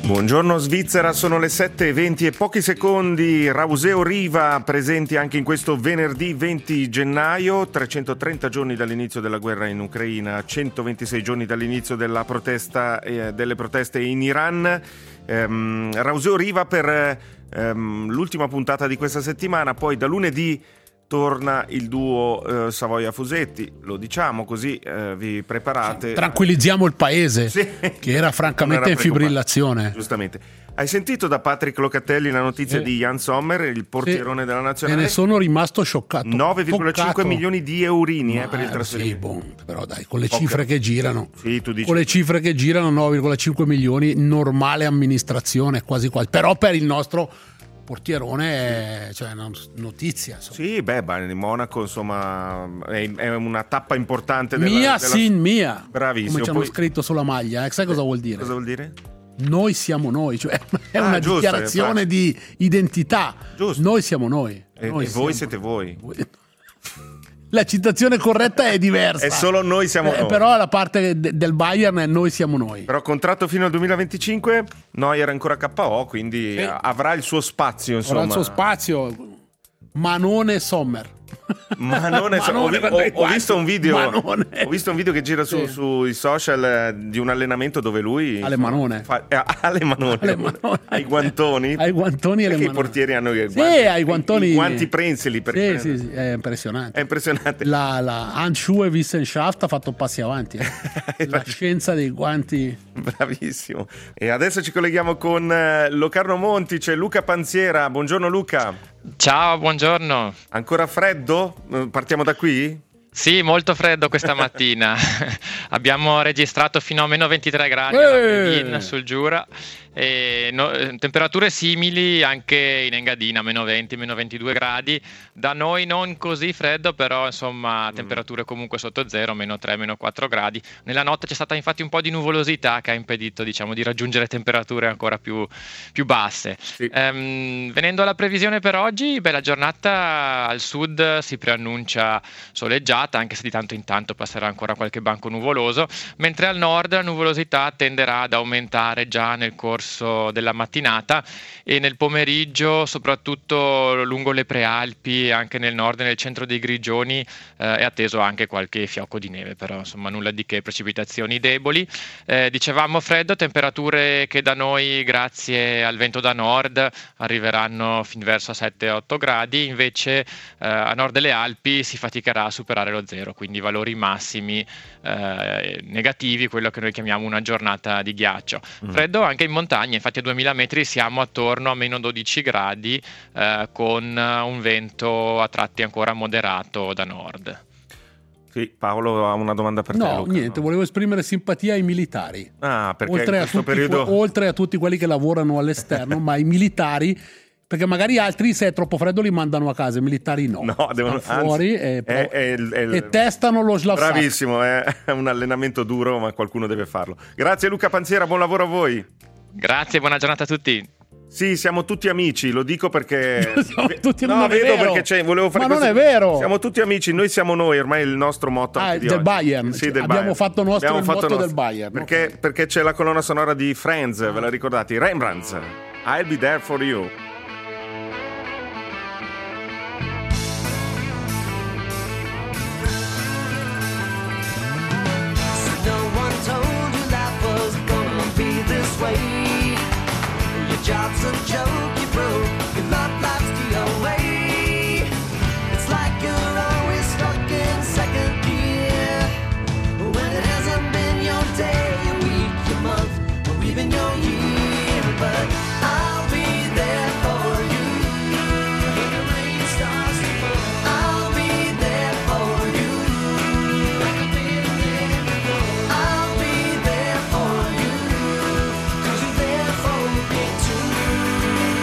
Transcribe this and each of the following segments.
Buongiorno Svizzera, sono le 7:20 e pochi secondi. Rauseo Riva presenti anche in questo venerdì 20 gennaio, 330 giorni dall'inizio della guerra in Ucraina, 126 giorni dall'inizio delle proteste in Iran. Rauseo Riva per l'ultima puntata di questa settimana, poi da lunedì torna il duo Savoia-Fusetti, lo diciamo così vi preparate. Tranquillizziamo il paese, sì, che era francamente in fibrillazione. Giustamente. Hai sentito da Patrick Locatelli la notizia di Jan Sommer, il portierone della nazionale? Ne sono rimasto scioccato. 9,5 milioni di eurini per il trasferimento. Sì, però dai, con le cifre che girano. Sì, tu dici. Con le cifre che girano, 9,5 milioni, normale amministrazione, quasi quasi. Però per il nostro portierone cioè una notizia, insomma. Sì, il Monaco insomma è una tappa importante mia. Bravissimo. Come ci hanno scritto sulla maglia, sai cosa vuol dire? Cosa vuol dire? Noi siamo noi, cioè è una dichiarazione di identità. Giusto. Noi siamo noi. E voi siete voi. La citazione corretta è diversa. È solo noi siamo noi. Però la parte del Bayern è noi siamo noi. Però contratto fino al 2025, Neuer ancora KO, quindi avrà il suo spazio, insomma. Avrà il suo spazio. Manone Sommer. Ho visto un video che gira sui social di un allenamento dove lui alle manone ai guantoni e le manone. I portieri hanno i guanti prensili sì, è impressionante. La Handschuhe Wissenschaft ha fatto passi avanti la scienza dei guanti. Bravissimo. E adesso ci colleghiamo con Locarno Monti, c'è Luca Panziera. Buongiorno Luca. Ciao, buongiorno. Ancora freddo? Partiamo da qui? Sì, molto freddo questa mattina. Abbiamo registrato fino a meno 23 gradi alla Plugin sul Giura e temperature simili anche in Engadina, meno 20, meno 22 gradi. Da noi non così freddo, però insomma temperature comunque sotto zero, meno 3, meno 4 gradi. Nella notte c'è stata infatti un po' di nuvolosità che ha impedito, diciamo, di raggiungere temperature ancora più basse. Sì. Venendo alla previsione per oggi, la giornata al sud si preannuncia soleggiata, anche se di tanto in tanto passerà ancora qualche banco nuvoloso, mentre al nord la nuvolosità tenderà ad aumentare già nel corso della mattinata e nel pomeriggio, soprattutto lungo le prealpi, anche nel nord e nel centro dei Grigioni, è atteso anche qualche fiocco di neve, però insomma nulla di che, precipitazioni deboli. Dicevamo freddo, temperature che da noi grazie al vento da nord arriveranno fin verso 7-8 gradi, invece a nord delle Alpi si faticherà a superare lo zero, quindi valori massimi negativi, quello che noi chiamiamo una giornata di ghiaccio. Freddo anche in montagna, infatti a 2000 metri siamo attorno a meno 12 gradi con un vento a tratti ancora moderato da nord. Sì, Paolo ha una domanda per te. Luca. Niente, volevo esprimere simpatia ai militari. Perché oltre in questo periodo oltre a tutti quelli che lavorano all'esterno, ma i militari, perché magari altri se è troppo freddo li mandano a casa, i militari no devono fuori e testano lo slavsat. Bravissimo, è un allenamento duro, ma qualcuno deve farlo. Grazie Luca Panziera, buon lavoro a voi. Grazie, buona giornata a tutti. Sì, siamo tutti amici, lo dico perché volevo fare ma non è vero. Siamo tutti amici, noi siamo noi, ormai è il nostro motto di del oggi. Bayern. Sì, del abbiamo Bayern. Fatto nostro il motto del Bayern. Perché c'è la colonna sonora di Friends, ve la ricordate? Rembrandt, I'll be there for you. Job's a joke, you broke, your love life's the away. It's like you're always stuck in second gear, when it hasn't been your day, your week, your month, or even your year. But I'll be there for you when the rain starts to fall. I'll be there for you like I've been there before. I'll be there for you 'cause you're there for me too.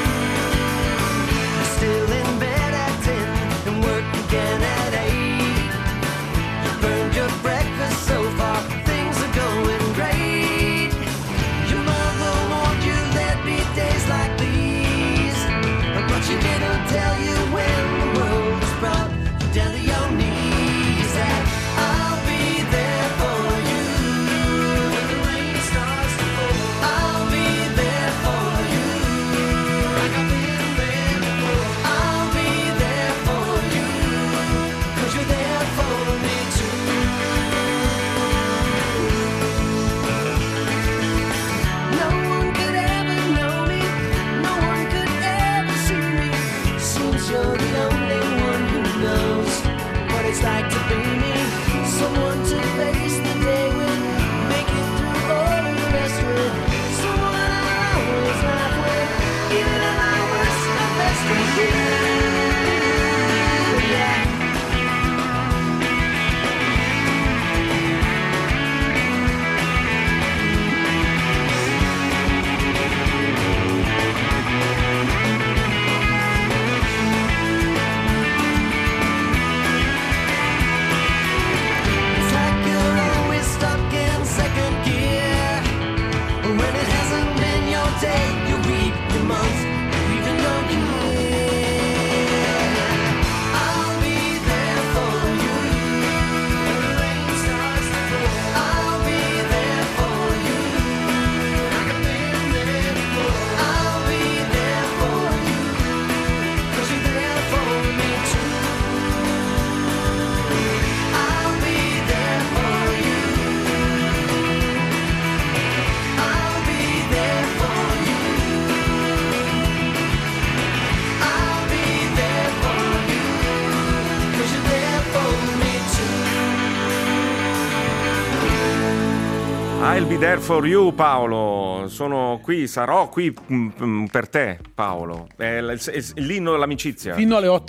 I'll be there for you, Paolo. Sono qui, sarò qui per te, Paolo. È l'inno dell'amicizia. Fino alle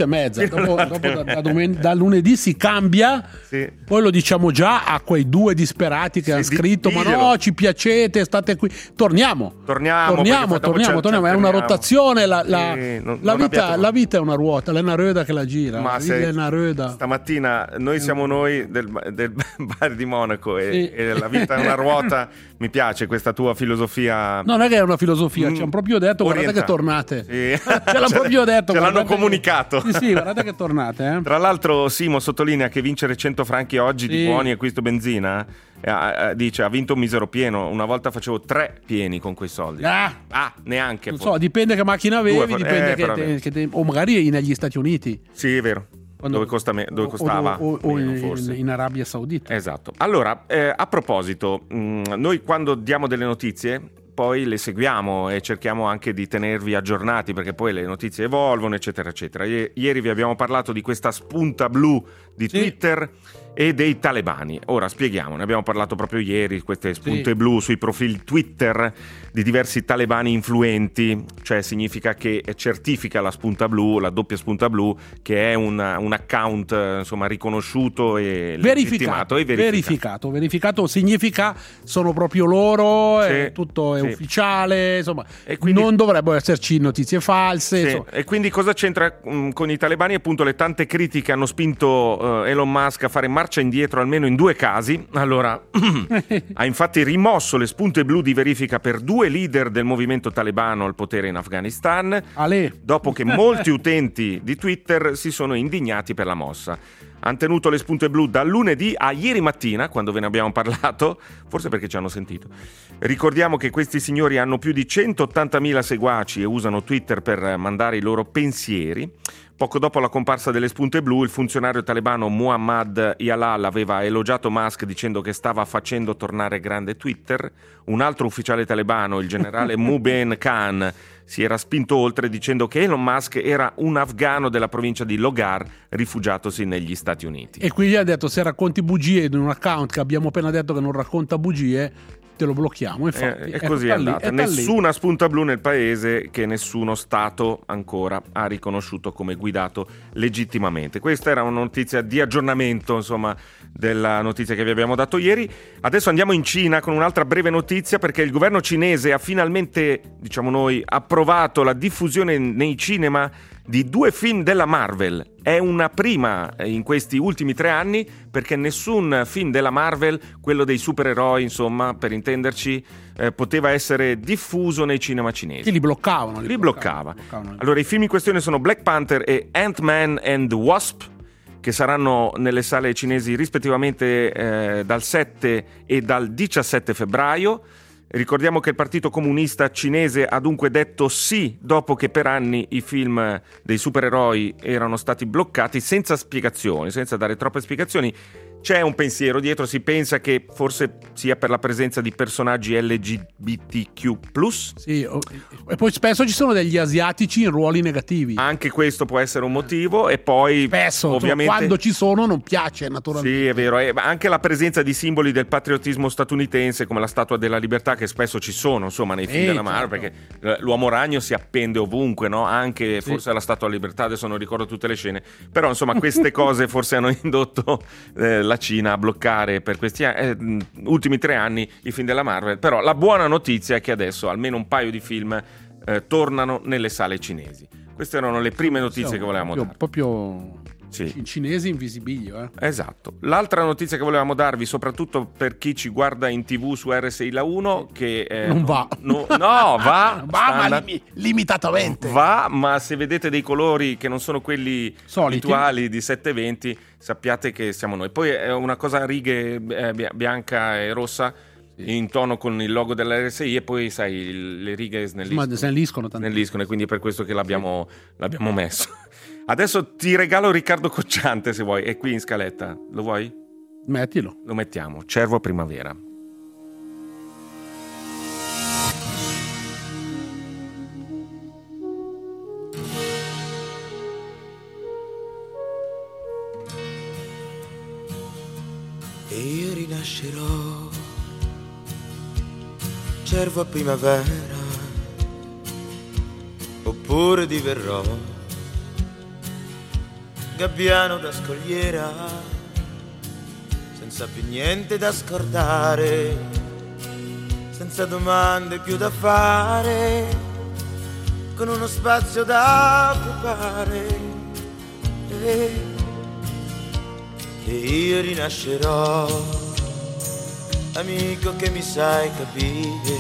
8:30. Da lunedì si cambia. Sì. Poi lo diciamo già a quei 2 disperati che hanno scritto: ma no, ci piacete, state qui. Torniamo. È una rotazione. La vita è una ruota, è una ruota che la gira. Ma stamattina noi siamo noi del bar di Monaco e la vita è una ruota. Mi piace questa tua filosofia. Non è che è una filosofia, ci hanno proprio detto guardate che tornate. Sì. Ce l'hanno proprio detto. Ce l'hanno comunicato. Sì, guardate che tornate. Tra l'altro Simo sottolinea che vincere 100 franchi oggi di buoni acquisto benzina, dice ha vinto un misero pieno. Una volta facevo 3 pieni con quei soldi. Neanche. Non so, dipende che macchina avevi, dipende o magari negli Stati Uniti. Sì, è vero. Dove costava forse. In Arabia Saudita. Esatto. Allora, a proposito, noi quando diamo delle notizie poi le seguiamo e cerchiamo anche di tenervi aggiornati, perché poi le notizie evolvono, eccetera eccetera. Ieri vi abbiamo parlato di questa spunta blu di Twitter e dei talebani. Ora spieghiamo, ne abbiamo parlato proprio ieri, queste spunte blu sui profili Twitter di diversi talebani influenti, cioè significa che certifica la spunta blu, la doppia spunta blu, che è un account insomma riconosciuto e legittimato e verificato significa sono proprio loro, tutto è ufficiale, insomma, e quindi non dovrebbero esserci notizie false. E quindi cosa c'entra con i talebani? Appunto le tante critiche hanno spinto Elon Musk a fare marcia indietro almeno in 2 casi. Allora ha infatti rimosso le spunte blu di verifica per 2 leader del movimento talebano al potere in Afghanistan, dopo che molti utenti di Twitter si sono indignati per la mossa. Hanno tenuto le spunte blu dal lunedì a ieri mattina, quando ve ne abbiamo parlato, forse perché ci hanno sentito. Ricordiamo che questi signori hanno più di 180.000 seguaci e usano Twitter per mandare i loro pensieri. Poco dopo la comparsa delle spunte blu, il funzionario talebano Muhammad Jalal aveva elogiato Musk dicendo che stava facendo tornare grande Twitter. Un altro ufficiale talebano, il generale Mubin Khan, si era spinto oltre dicendo che Elon Musk era un afghano della provincia di Logar rifugiatosi negli Stati Uniti. E quindi ha detto: se racconti bugie in un account che abbiamo appena detto che non racconta bugie, te lo blocchiamo. Infatti, e così è andata. Nessuna spunta blu nel paese che nessuno Stato ancora ha riconosciuto come guidato legittimamente. Questa era una notizia di aggiornamento, insomma, della notizia che vi abbiamo dato ieri. Adesso andiamo in Cina con un'altra breve notizia, perché il governo cinese ha finalmente, diciamo noi, approvato la diffusione nei cinema di 2 film della Marvel. È una prima in questi ultimi 3 anni, perché nessun film della Marvel, quello dei supereroi, insomma, per intenderci, poteva essere diffuso nei cinema cinesi. Che li bloccavano. Allora, i film in questione sono Black Panther e Ant-Man and the Wasp, che saranno nelle sale cinesi rispettivamente dal 7 e dal 17 febbraio. Ricordiamo che il Partito Comunista Cinese ha dunque detto sì dopo che per anni i film dei supereroi erano stati bloccati senza spiegazioni, senza dare troppe spiegazioni. C'è un pensiero dietro, si pensa che forse sia per la presenza di personaggi LGBTQ+. Sì, e poi spesso ci sono degli asiatici in ruoli negativi. Anche questo può essere un motivo, e poi spesso, ovviamente, quando ci sono non piace naturalmente. Sì, è vero, e anche la presenza di simboli del patriottismo statunitense come la Statua della Libertà, che spesso ci sono, insomma, nei film della Marvel, perché l'uomo ragno si appende ovunque, no? Anche forse alla Statua della Libertà, adesso non ricordo tutte le scene, però insomma queste cose forse hanno indotto la Cina a bloccare per questi ultimi 3 anni i film della Marvel. Però la buona notizia è che adesso almeno un paio di film tornano nelle sale cinesi. Queste erano le prime notizie che volevamo dare. Proprio cinesi invisibilio. Esatto. L'altra notizia che volevamo darvi, soprattutto per chi ci guarda in TV su RSI La 1, che non va. Va, ma limitatamente. Va, ma se vedete dei colori che non sono quelli abituali di 720, sappiate che siamo noi. Poi è una cosa a righe bianca e rossa, in tono con il logo della RSI, e poi sai le righe snelliscono tanto. E quindi è per questo che l'abbiamo messo. Adesso ti regalo Riccardo Cocciante, se vuoi, è qui in scaletta. Lo vuoi? Mettilo. Lo mettiamo. Cervo Primavera. E io rinascerò cervo a primavera, oppure diverrò gabbiano da scogliera, senza più niente da scordare, senza domande più da fare, con uno spazio da occupare. E io rinascerò, amico che mi sai capire,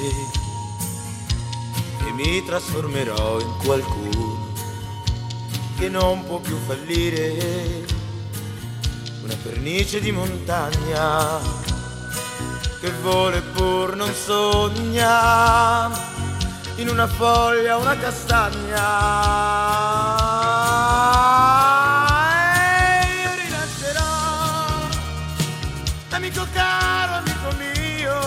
e mi trasformerò in qualcuno che non può più fallire, una pernice di montagna che vola e pur non sogna, in una foglia una castagna. E io rinascerò, amico caro, amico mio,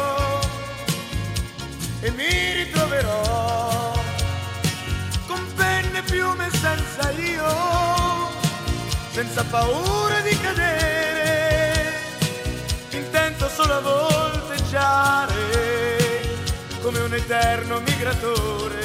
e mi ritroverò con penne e piume senza io, senza paura di cadere, intento solo a volteggiare come un eterno migratore.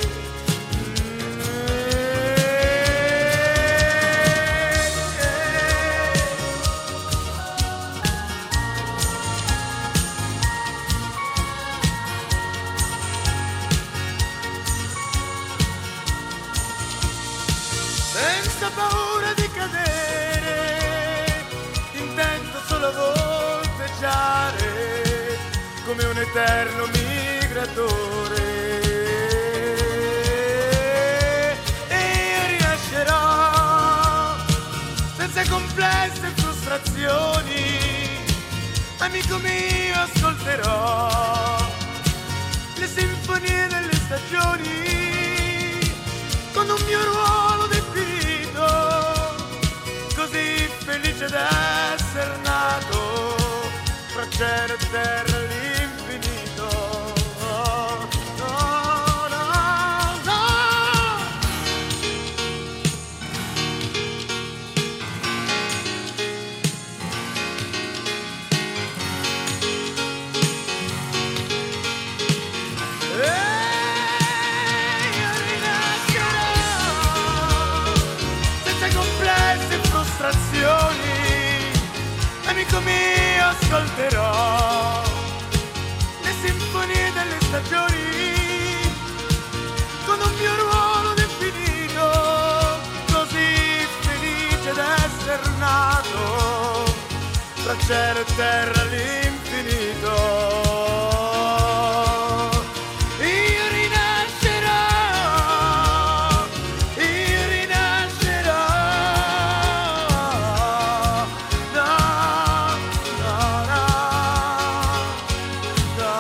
Senza paura di cadere, intento solo a volteggiare come un eterno migratore. E io rinascerò senza complesse frustrazioni, amico mio, ascolterò le sinfonie delle stagioni con un mio ruolo definito, così felice d'essere nato fra cielo e terra all'infinito. No, no, no, no. Io rinascerò senza complesse frustrazioni, amico mio, ascolterò le sinfonie delle stagioni con un mio ruolo definito, così felice d'essere nato tra cielo e terra all'infinito. Io rinascerò, io rinascerò. No, no, no. No,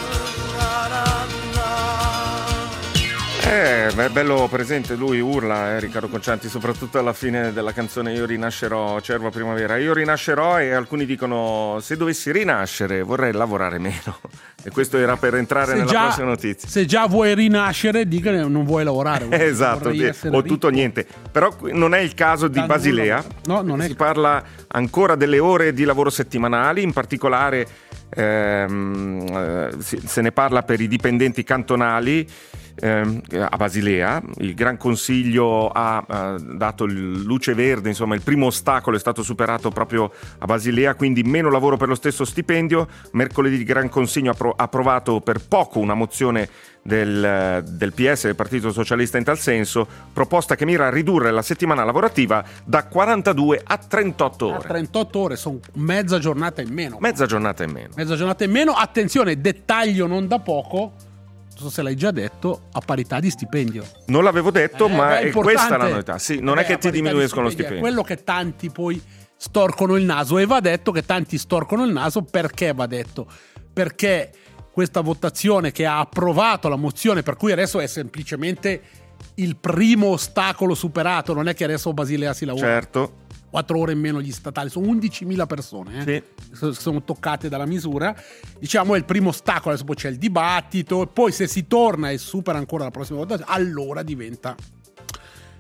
no, no. È bello presente, lui urla, Riccardo Coccianti, soprattutto alla fine della canzone Io rinascerò, cervo a primavera. Io rinascerò, e alcuni dicono se dovessi rinascere vorrei lavorare meno. E questo era per entrare nella prossima notizia. Se già vuoi rinascere, dica che non vuoi lavorare. Esatto, o tutto o niente. Però non è il caso di Basilea. No, non è. Si parla ancora delle ore di lavoro settimanali, in particolare se ne parla per i dipendenti cantonali. A Basilea il Gran Consiglio ha dato luce verde, insomma il primo ostacolo è stato superato proprio a Basilea, quindi meno lavoro per lo stesso stipendio. Mercoledì il Gran Consiglio ha approvato per poco una mozione del PS, del Partito Socialista, in tal senso, proposta che mira a ridurre la settimana lavorativa da 42 a 38 ore. 38 ore, sono mezza giornata in meno. Mezza giornata in meno. Attenzione, dettaglio non da poco, non so se l'hai già detto, a parità di stipendio. Non l'avevo detto, ma è questa la novità. Sì, non è che ti diminuiscono lo stipendio. È quello che tanti poi storcono il naso, e va detto che tanti storcono il naso. Perché va detto? Perché questa votazione che ha approvato la mozione, per cui adesso è semplicemente il primo ostacolo superato, non è che adesso Basilea si lavora. Certo. 4 ore in meno gli statali, sono 11.000 persone sì, sono toccate dalla misura. Diciamo è il primo ostacolo, adesso poi c'è il dibattito, e poi se si torna e supera ancora la prossima votazione, allora diventa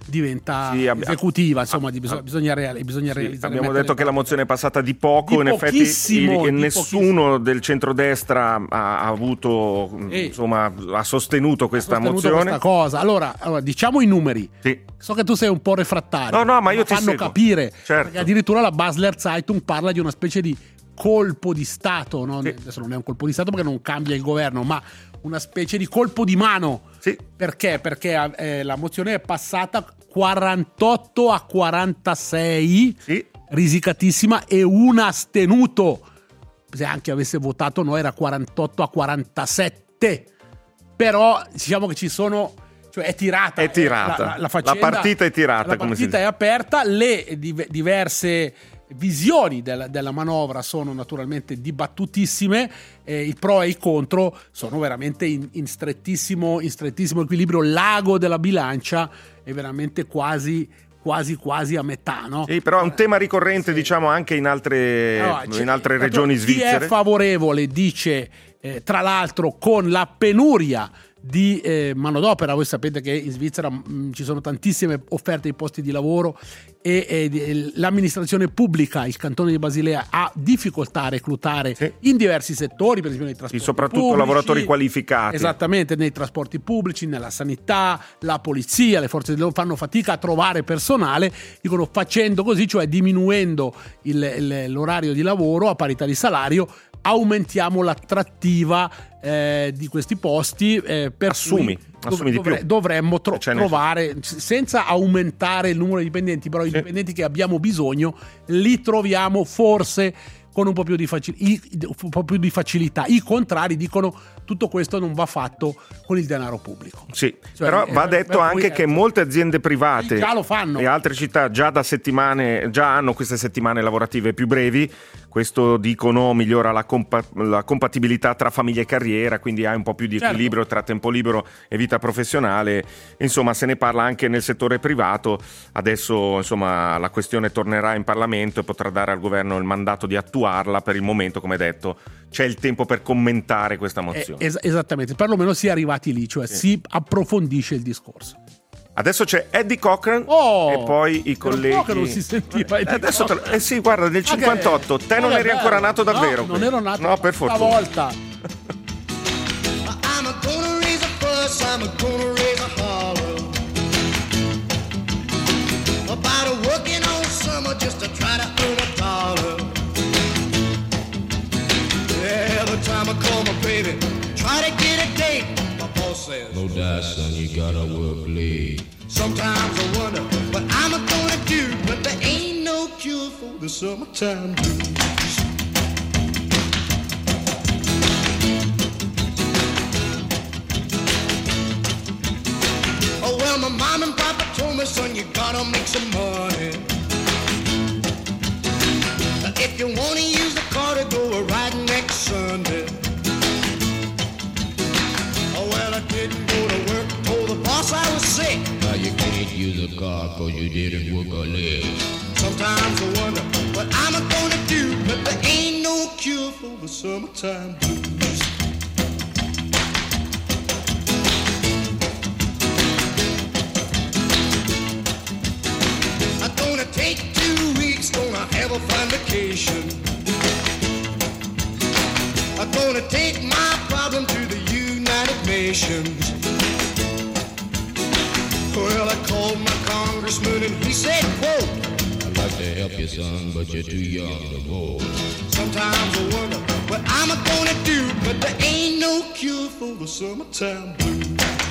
diventa esecutiva, insomma, bisogna realizzare. Abbiamo detto che la mozione è passata di poco, in effetti nessuno del centrodestra ha avuto, insomma, ha sostenuto questa mozione. Questa cosa. Allora, diciamo i numeri. Sì. So che tu sei un po' refrattario. No, ma io ti fanno seguo. capire. Certo. Perché addirittura la Basler Zeitung parla di una specie di colpo di Stato, no? Sì. Adesso non è un colpo di Stato perché non cambia il governo, ma una specie di colpo di mano. Sì. Perché? Perché la mozione è passata 48 a 46, Sì. risicatissima, e un astenuto. Se anche avesse votato no, era 48 a 47. Però diciamo che ci sono, cioè è tirata. È tirata. La faccenda, la partita è tirata. La come partita è aperta, le diverse visioni della manovra sono naturalmente dibattutissime, i pro e i contro sono veramente in strettissimo equilibrio. L'ago della bilancia è veramente quasi a metà, no? Sì, però è un tema ricorrente, diciamo, anche in altre regioni svizzere. Chi è favorevole dice, tra l'altro, con la penuria di manodopera, voi sapete che in Svizzera ci sono tantissime offerte di posti di lavoro e l'amministrazione pubblica, il cantone di Basilea, ha difficoltà a reclutare in diversi settori, per esempio nei trasporti soprattutto pubblici, lavoratori qualificati. Esattamente, nei trasporti pubblici, nella sanità, la polizia, le forze dell'ordine fanno fatica a trovare personale. Dicono, facendo così, cioè diminuendo l'orario di lavoro a parità di salario, aumentiamo l'attrattiva di questi posti, per assumi di più. Dovremmo trovare, senza aumentare il numero di dipendenti, però i dipendenti che abbiamo bisogno li troviamo forse con un po' più di facilità. I contrari dicono tutto questo non va fatto con il denaro pubblico. Sì, cioè, però va detto anche che molte aziende private già lo fanno, e altre città già hanno queste settimane lavorative più brevi. Questo, dicono, migliora la compatibilità tra famiglia e carriera, quindi hai un po' più di equilibrio tra tempo libero e vita professionale. Insomma, se ne parla anche nel settore privato. Adesso, insomma, la questione tornerà in Parlamento e potrà dare al governo il mandato di attuarla. Per il momento, come detto, c'è il tempo per commentare questa mozione. Esattamente, perlomeno si è arrivati lì, cioè si approfondisce il discorso. Adesso c'è Eddie Cochran e poi i colleghi. Che non si sentiva adesso sì, guarda, del 58. Te non eri ancora nato davvero? No, non ero nato. No, per fortuna. Volta. I'm gonna raise a fuss, I'm gonna raise a holler about a working all summer just to try to earn a dollar. Every time I call my baby, try to get a date, my boss says, no doubt, son, you gotta work late. Sometimes I wonder what I'm gonna do, but there ain't no cure for the summertime blues. Oh, well, my mom and papa told me, son, you gotta make some money. If you wanna use the car to go a ride next Sunday. Oh, well, I didn't go to work, told the boss I was sick. Now you can't use a car cause you didn't work a leg. Sometimes I wonder what I'm gonna do, but there ain't no cure for the summertime blues. I'm gonna take 2 weeks, gonna have a fine vacation. I'm gonna take my problem to the United Nations. Well, I called my congressman and he said, quote, I'd like to help you, son, but you're too young to vote. Sometimes I wonder what I'm gonna do, but there ain't no cure for the summertime blues.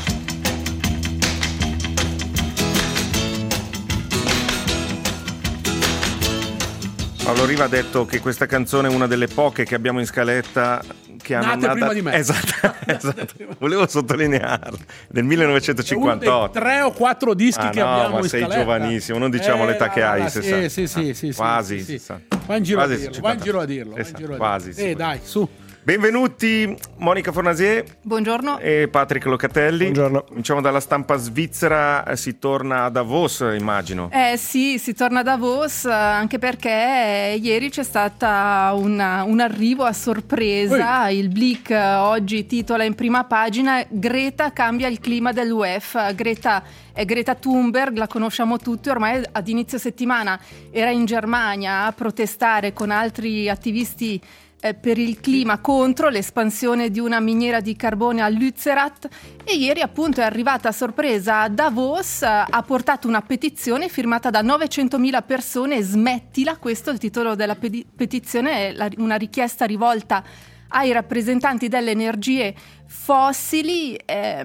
Paolo Riva ha detto che questa canzone è una delle poche che abbiamo in scaletta che hanno nate prima di me. Esatto. Volevo sottolinearlo, del 1958. È uno dei 3 o 4 dischi che abbiamo in scaletta. Ma sei giovanissimo, non diciamo l'età che hai. Sì, quasi. Sì. Vai in giro a dirlo. Quasi. Dai, su. Benvenuti Monica Fornasier. Buongiorno. E Patrick Locatelli. Buongiorno. Cominciamo dalla stampa svizzera, si torna a Davos, immagino. Sì, si torna a Davos, anche perché ieri c'è stata un arrivo a sorpresa. Il Blick oggi titola in prima pagina: Greta cambia il clima dell'UEF. Greta Greta Thunberg, la conosciamo tutti, ormai ad inizio settimana era in Germania a protestare con altri attivisti per il clima contro l'espansione di una miniera di carbone a Lützerath, e ieri appunto è arrivata a sorpresa a Davos, ha portato una petizione firmata da 900.000 persone. Smettila, questo è il titolo della petizione, è una richiesta rivolta ai rappresentanti delle energie fossili,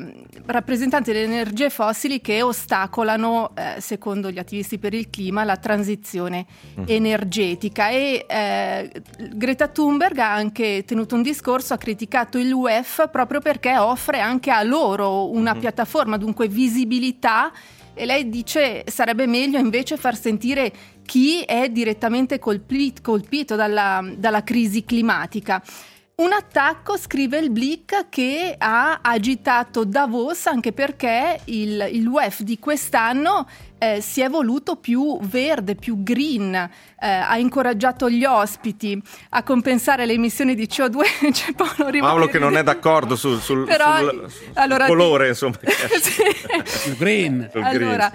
che ostacolano, secondo gli attivisti per il clima, la transizione energetica. E Greta Thunberg ha anche tenuto un discorso, ha criticato il WEF proprio perché offre anche a loro una piattaforma, dunque visibilità, e lei dice sarebbe meglio invece far sentire chi è direttamente colpito dalla crisi climatica. Un attacco, scrive il Blick, che ha agitato Davos anche perché il WEF di quest'anno si è voluto più verde, più green, ha incoraggiato gli ospiti a compensare le emissioni di CO2. C'è Paolo che non è d'accordo sul colore, insomma. Sul green. Allora,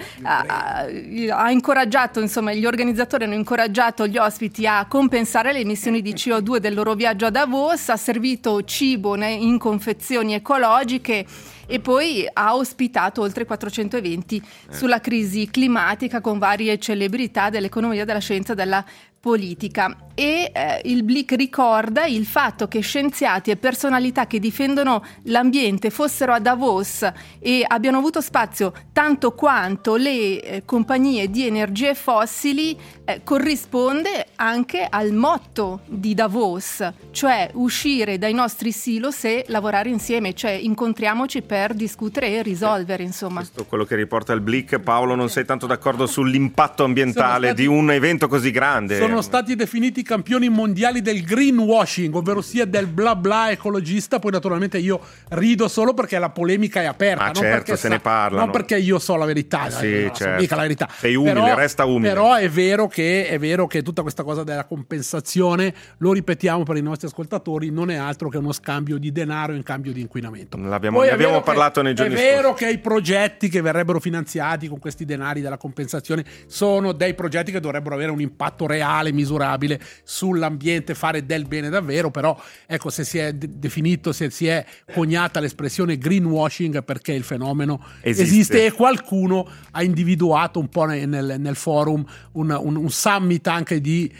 ha incoraggiato, insomma, gli organizzatori hanno incoraggiato gli ospiti a compensare le emissioni di CO2 del loro viaggio a Davos, ha servito cibo in confezioni ecologiche e poi ha ospitato oltre 400 eventi sulla crisi climatica con varie celebrità dell'economia, della scienza e della politica. E il Blick ricorda il fatto che scienziati e personalità che difendono l'ambiente fossero a Davos e abbiano avuto spazio tanto quanto le compagnie di energie fossili corrisponde anche al motto di Davos, cioè uscire dai nostri silos e lavorare insieme, cioè incontriamoci per discutere e risolvere, insomma. Questo è quello che riporta il Blick. Paolo, non sei tanto d'accordo sull'impatto ambientale di un evento così grande? Sono stati definiti campioni mondiali del greenwashing, ovvero sia del bla bla ecologista. Poi naturalmente io rido solo perché la polemica è aperta, non certo, perché se ne parlano. Non perché io so la verità, sì, so mica la verità. Sei umile, resta umile. Però è vero che tutta questa cosa della compensazione, lo ripetiamo per i nostri ascoltatori, non è altro che uno scambio di denaro in cambio di inquinamento. Ne abbiamo parlato nei giorni scorsi. È vero che i progetti che verrebbero finanziati con questi denari della compensazione sono dei progetti che dovrebbero avere un impatto reale, misurabile sull'ambiente, fare del bene davvero. Però ecco, se si è definito, se si è coniata l'espressione greenwashing, perché il fenomeno esiste e qualcuno ha individuato un po' nel forum un summit anche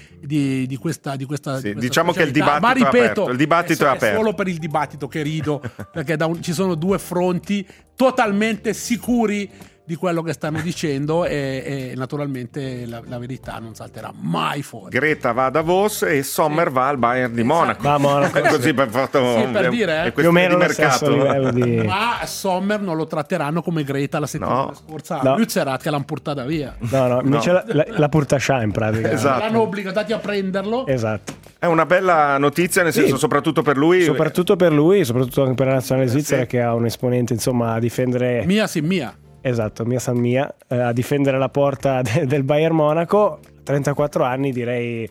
di questa diciamo che il dibattito, ma ripeto, il dibattito è aperto. È solo per il dibattito che rido perché ci sono due fronti totalmente sicuri di quello che stanno dicendo e naturalmente la verità non salterà mai fuori. Greta va a Davos e Sommer va al Bayern di Monaco. Va a Monaco. Così per dire, è più o meno di mercato. Ma Sommer non lo tratteranno come Greta la settimana scorsa a Lützerath, che l'hanno portata via. No, invece la Purtascià in pratica. Esatto. L'hanno obbligati a prenderlo. Esatto. È una bella notizia, nel senso soprattutto per lui. Soprattutto per lui, soprattutto anche per la nazionale svizzera, che ha un esponente, insomma, a difendere. Mia. Esatto, Mia San Mia, a difendere la porta del Bayern Monaco. 34 anni, direi.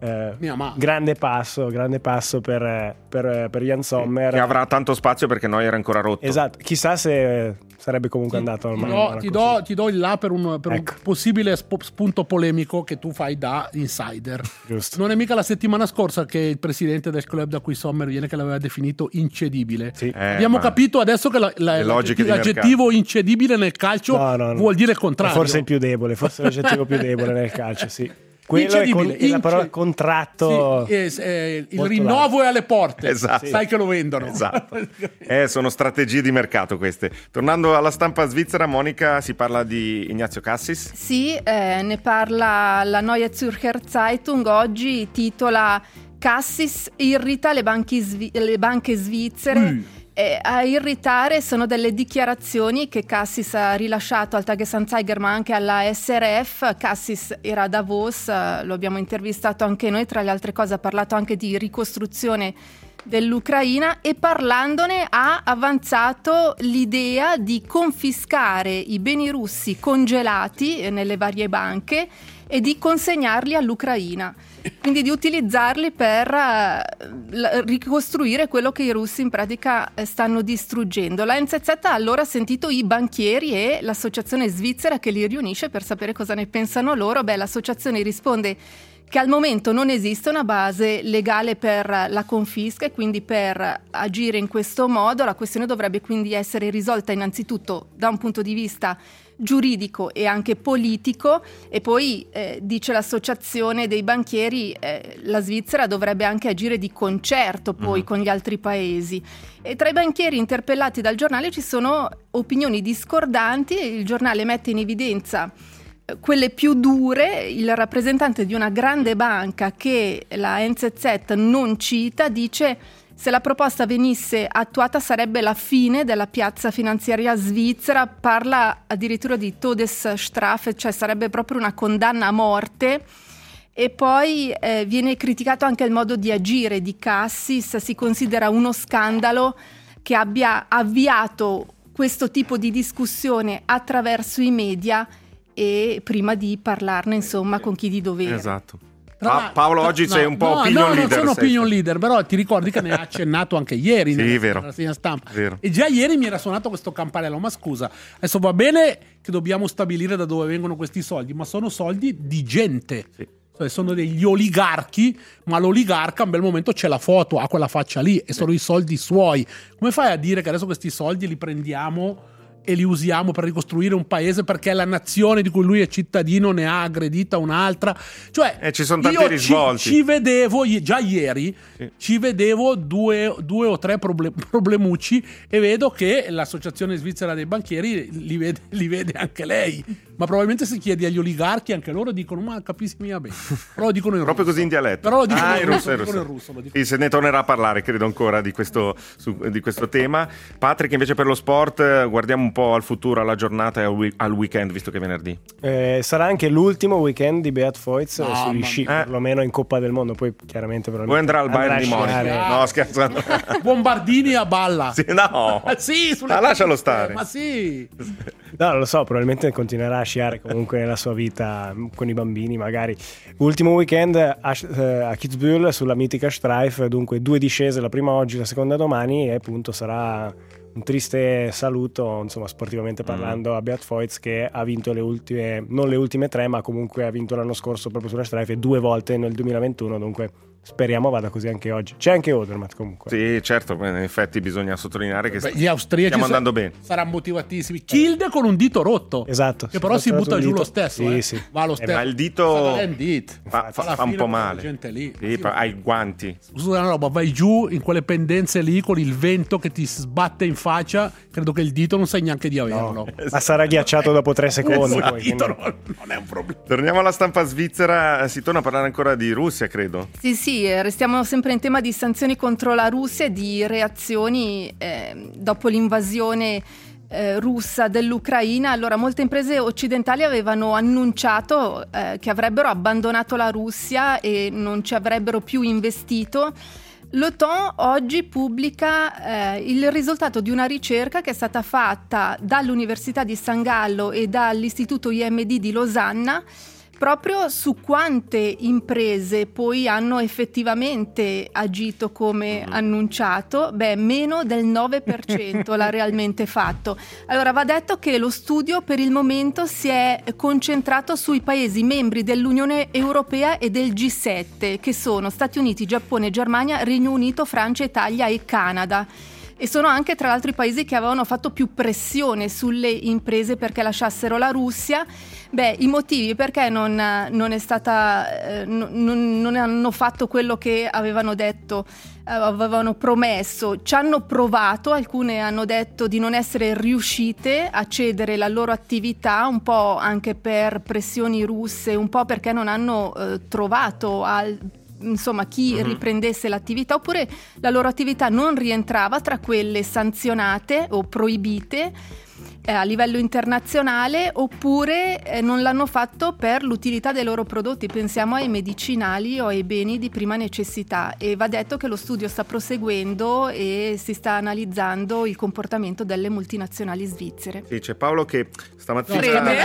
Grande passo per Jan Sommer, che avrà tanto spazio perché noi era ancora rotto. Esatto, chissà se sarebbe comunque andato al Monaco. Ti do il là per un possibile spunto polemico che tu fai da insider. Giusto. Non è mica la settimana scorsa che il presidente del club da cui Sommer viene, che l'aveva definito incedibile. Abbiamo capito adesso che l'aggettivo incedibile nel calcio vuol dire il contrario. Forse il più debole, forse l'aggettivo più debole nel calcio, sì. Quello è la parola contratto. Il rinnovo è alle porte. Esatto. Sai che lo vendono. Esatto. Sono strategie di mercato queste. Tornando alla stampa svizzera, Monica, si parla di Ignazio Cassis? Sì, ne parla la Neue Zürcher Zeitung oggi, titola Cassis irrita le banche svizzere. A irritare sono delle dichiarazioni che Cassis ha rilasciato al Tagesanzeiger ma anche alla SRF. Cassis era a Davos, lo abbiamo intervistato anche noi, tra le altre cose ha parlato anche di ricostruzione dell'Ucraina e parlandone ha avanzato l'idea di confiscare i beni russi congelati nelle varie banche e di consegnarli all'Ucraina, quindi di utilizzarli per ricostruire quello che i russi in pratica stanno distruggendo. La NZZ ha allora sentito i banchieri e l'associazione svizzera che li riunisce per sapere cosa ne pensano loro. L'associazione risponde che al momento non esiste una base legale per la confisca e quindi per agire in questo modo. La questione dovrebbe quindi essere risolta innanzitutto da un punto di vista giuridico e anche politico, e poi dice l'associazione dei banchieri la Svizzera dovrebbe anche agire di concerto poi con gli altri paesi. E tra i banchieri interpellati dal giornale ci sono opinioni discordanti. Il giornale mette in evidenza quelle più dure. Il rappresentante di una grande banca che la NZZ non cita dice: se la proposta venisse attuata sarebbe la fine della piazza finanziaria svizzera, parla addirittura di Todesstrafe, cioè sarebbe proprio una condanna a morte. E poi viene criticato anche il modo di agire di Cassis, si considera uno scandalo che abbia avviato questo tipo di discussione attraverso i media e prima di parlarne insomma con chi di dovere. Esatto. Paolo, oggi sei un po' opinion leader. No, non sono opinion leader, però ti ricordi che ne ha accennato anche ieri nella rassegna stampa. Vero. E già ieri mi era suonato questo campanello. Ma scusa, adesso va bene che dobbiamo stabilire da dove vengono questi soldi, ma sono soldi di gente. Sì. Cioè, sono degli oligarchi, ma l'oligarca a un bel momento c'è la foto, ha quella faccia lì, e sono i soldi suoi. Come fai a dire che adesso questi soldi li prendiamo e li usiamo per ricostruire un paese perché la nazione di cui lui è cittadino ne ha aggredita un'altra? Cioè, ci sono tanti risvolti. Ci vedevo già ieri, ci vedevo due o tre problemucci, e vedo che l'associazione svizzera dei banchieri li vede anche lei. Ma probabilmente se chiedi agli oligarchi anche loro dicono: ma capisci mia bene. Però lo dicono in proprio russo. Così in dialetto. Però lo dicono in russo. Sì, se ne tornerà a parlare, credo, ancora di questo tema. Patrick, invece, per lo sport guardiamo un po' al futuro, alla giornata e al weekend, visto che è venerdì. Sarà anche l'ultimo weekend di Beat Feuz sugli sci, perlomeno in Coppa del Mondo. Poi chiaramente poi andrà al Bayern di Monaco. No, scherzando. Bombardini a balla. Sì, no. Sì, lascialo stare. Ma sì. No, non lo so, probabilmente continuerà a sciare comunque nella sua vita con i bambini magari. Ultimo weekend a Kitzbühel sulla mitica Streif, dunque 2 discese, la prima oggi, la seconda domani, e appunto sarà un triste saluto, insomma, sportivamente parlando, a Beat Feuz, che ha vinto le ultime, non le ultime 3, ma comunque ha vinto l'anno scorso proprio sulla Streif e 2 volte nel 2021, dunque speriamo vada così anche oggi. C'è anche Odermatt comunque. Sì, certo, in effetti bisogna sottolineare che gli austriaci stiamo andando bene. Saranno motivatissimi. Kilde con un dito rotto. Esatto. Che però si butta giù lo stesso. Sì. Va lo stesso. Ma il dito fa un po' male. Gente lì. Sì, hai i guanti. Scusa una roba, vai giù in quelle pendenze lì con il vento che ti sbatte in faccia, credo che il dito non sai neanche di averlo. No, ma sarà ghiacciato dopo 3 secondi. Poi, quindi non è un problema. Torniamo alla stampa svizzera, si torna a parlare ancora di Russia, credo. Sì, restiamo sempre in tema di sanzioni contro la Russia e di reazioni dopo l'invasione russa dell'Ucraina. Allora, molte imprese occidentali avevano annunciato che avrebbero abbandonato la Russia e non ci avrebbero più investito. L'OTAN oggi pubblica il risultato di una ricerca che è stata fatta dall'Università di San Gallo e dall'Istituto IMD di Losanna, proprio su quante imprese poi hanno effettivamente agito come annunciato. Meno del 9% l'ha realmente fatto. Allora, va detto che lo studio per il momento si è concentrato sui paesi membri dell'Unione Europea e del G7, che sono Stati Uniti, Giappone, Germania, Regno Unito, Francia, Italia e Canada. E sono anche tra l'altro i paesi che avevano fatto più pressione sulle imprese perché lasciassero la Russia. I motivi perché non hanno fatto quello che avevano detto, avevano promesso. Ci hanno provato, alcune hanno detto di non essere riuscite a cedere la loro attività, un po' anche per pressioni russe, un po' perché non hanno trovato chi riprendesse l'attività, oppure la loro attività non rientrava tra quelle sanzionate o proibite. a livello internazionale, oppure non l'hanno fatto per l'utilità dei loro prodotti. Pensiamo ai medicinali o ai beni di prima necessità, e va detto che lo studio sta proseguendo e si sta analizzando il comportamento delle multinazionali svizzere. Sì, c'è Paolo che stamattina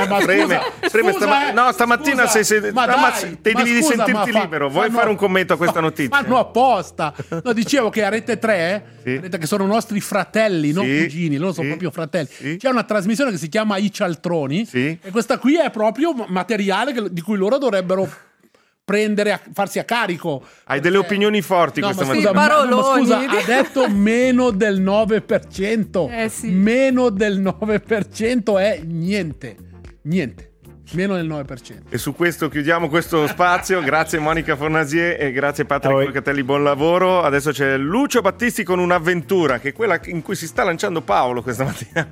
stamattina devi sentirti libero. Vuoi fare un commento a questa notizia? Fanno apposta. No, dicevo che a Rete 3, Rete, che sono nostri fratelli, non cugini, loro sono proprio fratelli. C'è una trasmissione che si chiama I Cialtroni, e questa qui è proprio materiale di cui loro dovrebbero farsi a carico. Hai delle opinioni forti questa mattina. Scusa, ha detto meno del 9%. Sì. Meno del 9% è niente. Meno del 9%. E su questo chiudiamo questo spazio. Grazie Monica Fornasier e grazie Patrick Locatelli, buon lavoro. Adesso c'è Lucio Battisti con un'avventura, che è quella in cui si sta lanciando Paolo questa mattina.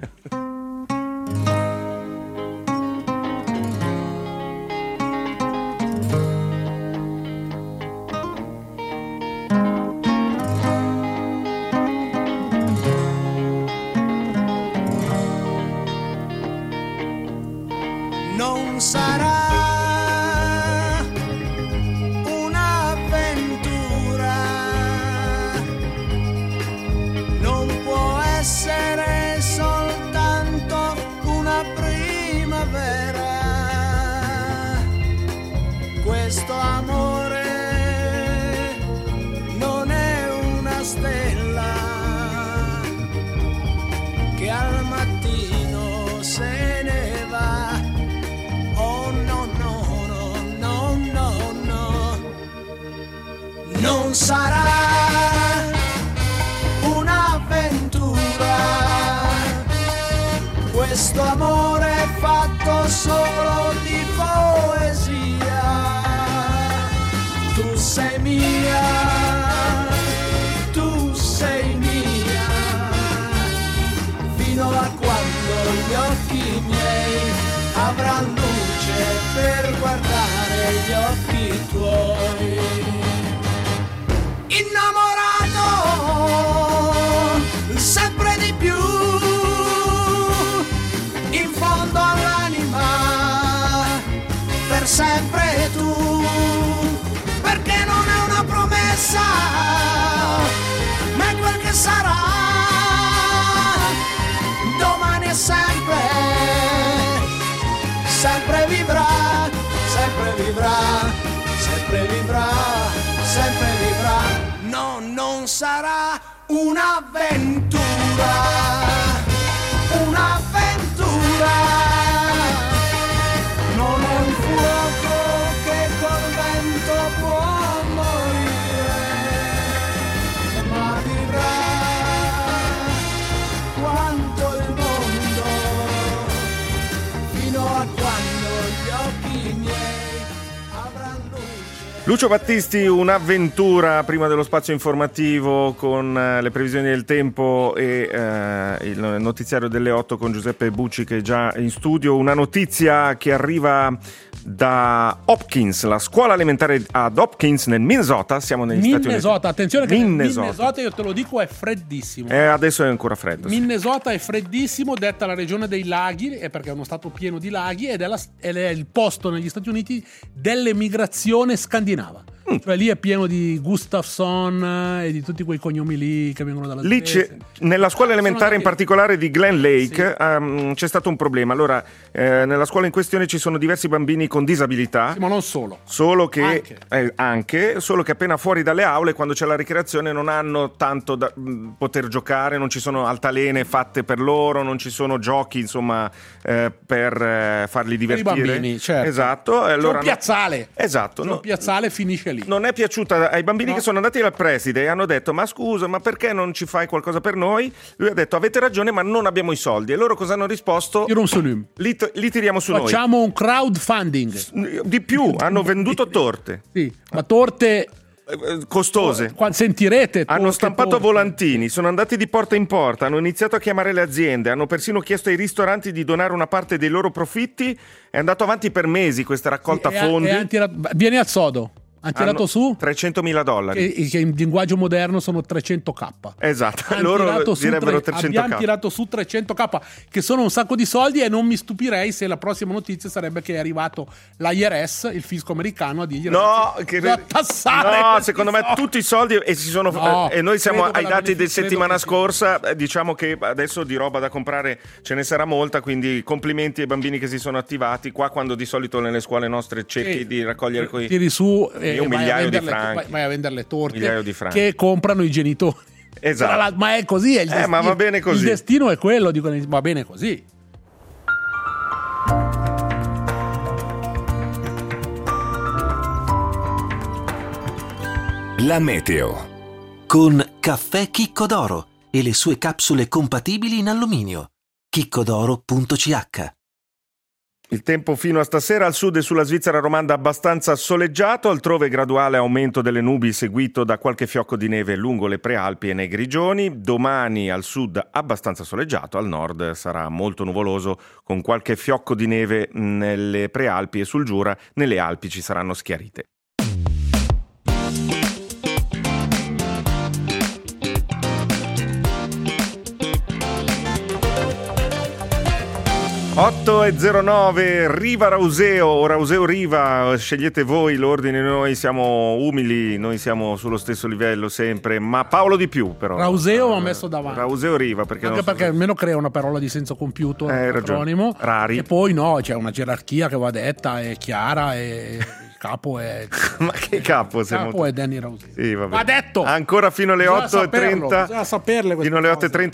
Non sarà un'avventura, non può essere soltanto una primavera. Questo amore non è una stella che al mattino se ne va. Oh no, no, no, no, no, no. Non sarà un'avventura, questo amore è fatto solo di poesia. Tu sei mia, tu sei mia, fino a quando gli occhi miei avranno luce per guardare gli occhi tuoi. Innamorato sempre di più, in fondo all'anima, per sempre tu, perché non è una promessa, ma è quel che sarà, domani è sempre vivrà, sempre vivrà, sempre vivrà, sempre vivrà. No, non sarà un'avventura, un'avventura. Non è un fuoco che col vento può morire, ma vivrà quanto il mondo, fino a quando gli occhi miei avranno luce. Lucio Battisti, un'avventura prima dello spazio informativo con le previsioni del tempo e il notiziario delle 8 con Giuseppe Bucci che è già in studio. Una notizia che arriva da Hopkins, la scuola elementare ad Hopkins nel Minnesota. Siamo negli Stati Uniti. Attenzione che Minnesota, io te lo dico, è freddissimo. Adesso è ancora freddo. Minnesota è freddissimo, detta la regione dei laghi, è perché è uno stato pieno di laghi ed è il posto negli Stati Uniti dell'emigrazione scandinava. Cioè lì è pieno di Gustafsson e di tutti quei cognomi lì che vengono dalla Svezia. Nella scuola elementare in particolare di Glen Lake c'è stato un problema. Allora, nella scuola in questione ci sono diversi bambini con disabilità. Sì, ma non solo. Solo che solo che appena fuori dalle aule, quando c'è la ricreazione, non hanno tanto da poter giocare, non ci sono altalene fatte per loro, non ci sono giochi, insomma, per farli divertire. Per i bambini, certo. Esatto. Allora, c'è un piazzale. Esatto. Un piazzale finisce lì. Non è piaciuta ai bambini che sono andati dal preside e hanno detto: ma scusa, ma perché non ci fai qualcosa per noi? Lui ha detto: avete ragione, ma non abbiamo i soldi. E loro cosa hanno risposto? Li tiriamo su noi. Facciamo un crowdfunding. Di più, hanno venduto torte. Sì, ma torte costose. Sentirete. Hanno stampato volantini, sono andati di porta in porta, hanno iniziato a chiamare le aziende, hanno persino chiesto ai ristoranti di donare una parte dei loro profitti. È andato avanti per mesi questa raccolta fondi. Vieni al sodo. Hanno tirato su $300.000. che in linguaggio moderno sono 300k. Esatto, loro direbbero 300k. Abbiamo tirato su 300k, che sono un sacco di soldi, e non mi stupirei se la prossima notizia sarebbe che è arrivato l'IRS, il fisco americano, a dirgli da tassare. No, secondo me tutti i soldi, e noi siamo ai dati di settimana scorsa, diciamo che adesso di roba da comprare ce ne sarà molta, quindi complimenti ai bambini che si sono attivati. Qua quando di solito nelle scuole nostre cerchi di raccogliere tiri su un migliaio di franchi, vai a vendere le torte che comprano i genitori. Esatto. Ma è così, è il destino. Ma va bene così. Il destino è quello, dicono, va bene così. La meteo con Caffè Chicco d'Oro e le sue capsule compatibili in alluminio. chiccodoro.ch. Il tempo fino a stasera: al sud e sulla Svizzera romanda abbastanza soleggiato, altrove graduale aumento delle nubi seguito da qualche fiocco di neve lungo le prealpi e nei grigioni. Domani al sud abbastanza soleggiato, al nord sarà molto nuvoloso con qualche fiocco di neve nelle prealpi e sul Giura. Nelle Alpi ci saranno schiarite. (8:09) Riva Rauseo o Rauseo Riva, scegliete voi l'ordine, noi siamo umili, noi siamo sullo stesso livello sempre, ma Paolo di più però. Rauseo ho messo davanti. Rauseo Riva, perché anche perché almeno crea una parola di senso compiuto, acronimo. Rari. E poi no, c'è una gerarchia che va detta, è chiara, e il capo è ma che capo? Il capo è Danny Rauseo. Sì, vabbè. Va detto. Ancora fino alle 8:30. Bisogna saperle fino alle 8:30,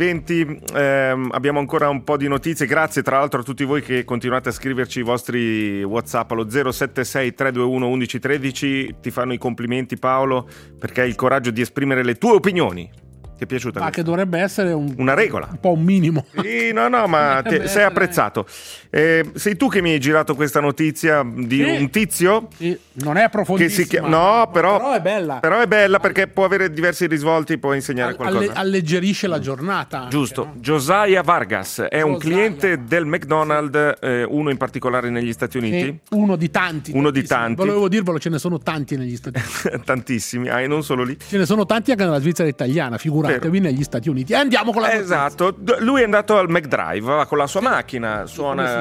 7:20. Abbiamo ancora un po' di notizie. Grazie tra l'altro a tutti voi che continuate a scriverci i vostri WhatsApp allo 076 321 1113. Ti fanno i complimenti, Paolo, perché hai il coraggio di esprimere le tue opinioni. Ti è piaciuta? Ma che dovrebbe essere una regola, un po' un minimo. Sì, no, ma sei apprezzato. Sei tu che mi hai girato questa notizia di un tizio? Sì. Non è approfondissima. No, però è bella. Però è bella perché può avere diversi risvolti, può insegnare qualcosa. Alleggerisce la giornata. Anche, giusto. No? Josiah Vargas è un cliente del McDonald's, uno in particolare negli Stati Uniti. Uno di tanti. Volevo dirvelo, ce ne sono tanti negli Stati Uniti. Tantissimi, e non solo lì. Ce ne sono tanti anche nella Svizzera italiana, figuratevi, negli Stati Uniti. E andiamo con la notizia. Esatto. Lui è andato al McDrive, va con la sua macchina, suona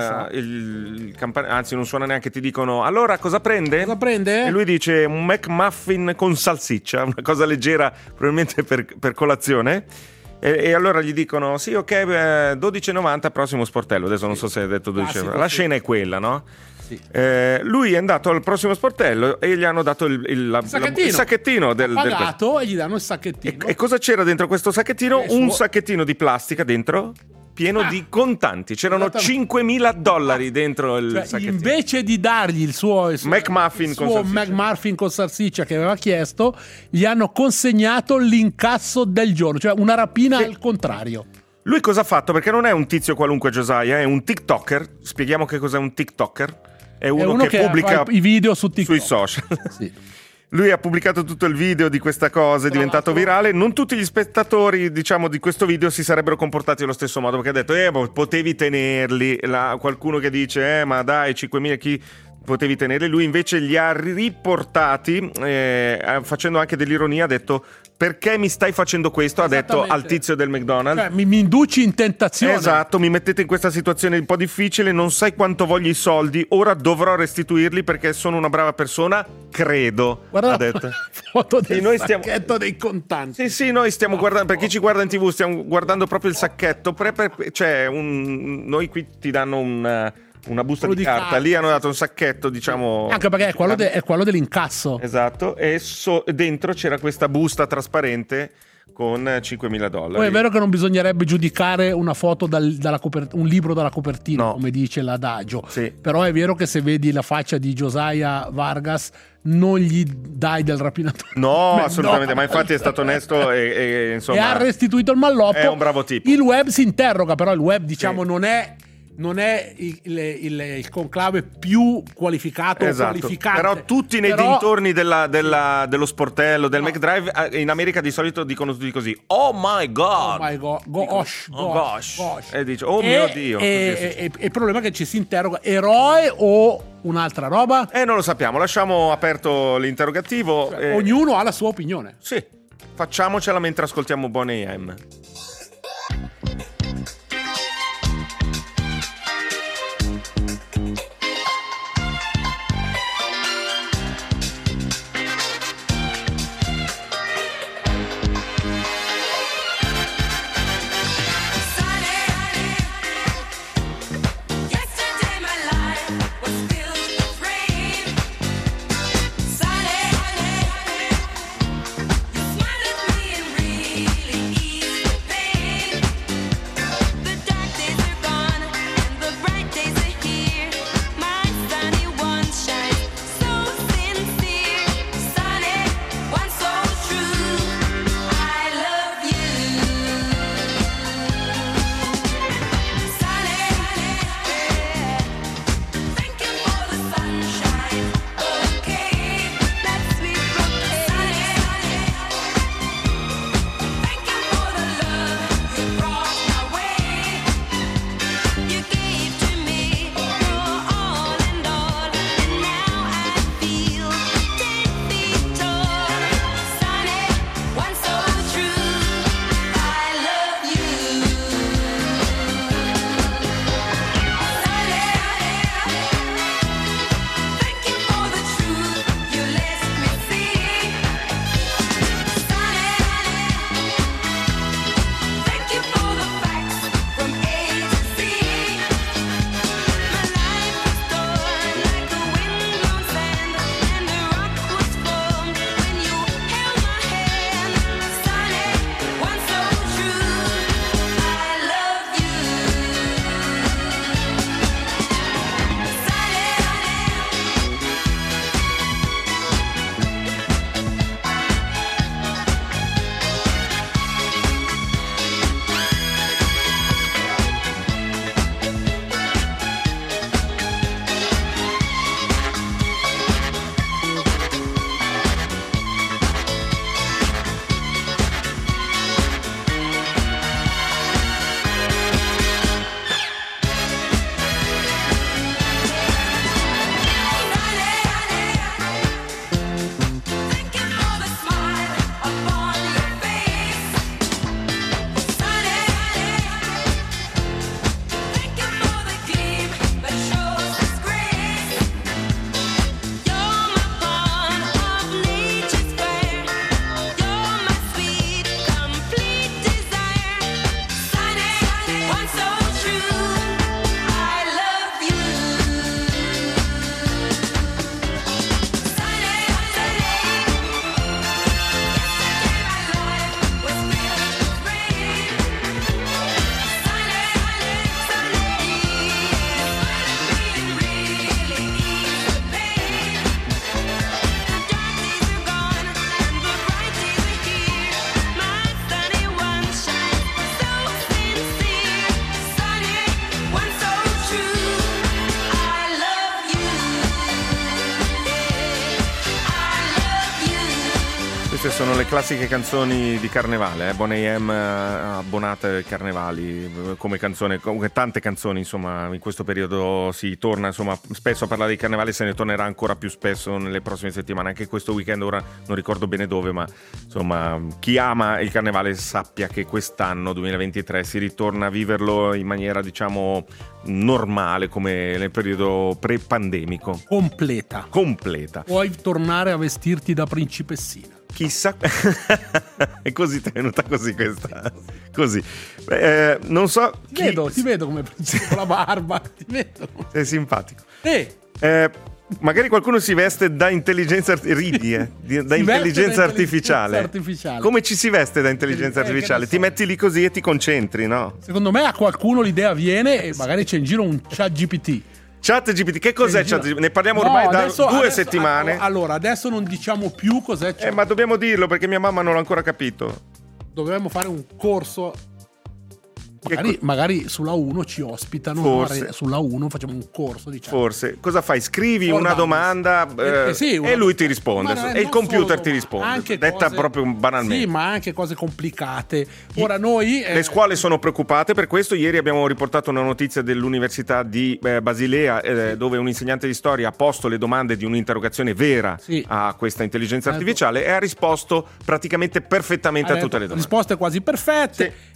il campanello, anzi non suona neanche, ti dicono allora cosa prende? E lui dice un McMuffin con salsiccia, una cosa leggera probabilmente per colazione. E allora gli dicono sì, ok, $12,90 prossimo sportello. Adesso non so se hai detto $12,90. La scena è quella, no? Sì. Lui è andato al prossimo sportello e gli hanno dato il sacchettino del pagato e gli danno il sacchettino. E cosa c'era dentro questo sacchettino? Un sacchettino di plastica dentro pieno di contanti. C'erano $5.000 dentro il sacchettino. Invece di dargli il suo McMuffin con salsiccia che aveva chiesto, gli hanno consegnato l'incasso del giorno, cioè una rapina al contrario. Lui cosa ha fatto? Perché non è un tizio qualunque, Josiah, è un TikToker. Spieghiamo che cos'è un TikToker. È uno che pubblica i video su TikTok, sui social. Sì. Lui ha pubblicato tutto il video di questa cosa, è diventato virale. Non tutti gli spettatori, diciamo, di questo video si sarebbero comportati allo stesso modo, perché ha detto potevi tenerli. Qualcuno che dice ma dai, 5.000 chi potevi tenerli. Lui invece li ha riportati, facendo anche dell'ironia. Ha detto perché mi stai facendo questo? Ha detto al tizio del McDonald's. Cioè, mi induci in tentazione. Esatto, mi mettete in questa situazione un po' difficile, non sai quanto voglio i soldi, ora dovrò restituirli perché sono una brava persona, credo. Guarda, ha detto. Foto del sacchetto dei contanti. Sì, noi stiamo guardando, per chi ci guarda in TV, stiamo guardando proprio il sacchetto. Noi qui ti danno una busta di carta, lì hanno dato un sacchetto, diciamo, anche perché è quello dell'incasso. Esatto, e dentro c'era questa busta trasparente con $5.000. Poi è vero che non bisognerebbe giudicare una foto un libro dalla copertina, come dice l'adagio. Sì. Però è vero che se vedi la faccia di Josiah Vargas non gli dai del rapinatore. No, assolutamente, ma infatti è stato onesto e insomma. E ha restituito il malloppo. È un bravo tipo. Il web si interroga, però il web, diciamo, non è il conclave più qualificato, esatto, qualificante. Però tutti nei dintorni dello sportello del McDrive in America di solito dicono tutti così: oh my god, gosh. e dice oh mio Dio. E il problema è che ci si interroga: eroe o un'altra roba? Non lo sappiamo, lasciamo aperto l'interrogativo. Ognuno ha la sua opinione. Sì, facciamocela mentre ascoltiamo Boney M. Queste sono le classiche canzoni di carnevale, Boney M abbonate ai carnevali come canzone, comunque tante canzoni, insomma, in questo periodo si torna, insomma, spesso a parlare di carnevale, se ne tornerà ancora più spesso nelle prossime settimane, anche questo weekend, ora non ricordo bene dove, ma insomma, chi ama il carnevale sappia che quest'anno 2023 si ritorna a viverlo in maniera, diciamo, normale, come nel periodo pre-pandemico. Completa. Puoi tornare a vestirti da principessina. Chissà, è così tenuta così questa, così. Non so. Ti vedo come con la barba. Ti vedo. Sei simpatico. Magari qualcuno si veste da intelligenza artificiale. Come ci si veste da intelligenza artificiale? Ti metti lì così e ti concentri, no? Secondo me a qualcuno l'idea viene e magari c'è in giro un ChatGPT. ChatGPT, che cos'è ChatGPT? Ne parliamo ormai da 2 settimane. Allora, adesso non diciamo più cos'è ChatGPT. Ma dobbiamo dirlo perché mia mamma non l'ha ancora capito. Dovremmo fare un corso. Magari sulla 1 ci ospitano, forse. No? Sulla 1 facciamo un corso, diciamo. Forse. Cosa fai? Scrivi una domanda e lui ti risponde. E il computer ti risponde. Detta proprio banalmente. Sì, ma anche cose complicate. Ora noi... Le scuole sono preoccupate per questo. Ieri abbiamo riportato una notizia dell'Università di Basilea dove un insegnante di storia ha posto le domande di un'interrogazione vera a questa intelligenza artificiale e ha risposto praticamente perfettamente a tutte le domande. Risposte quasi perfette.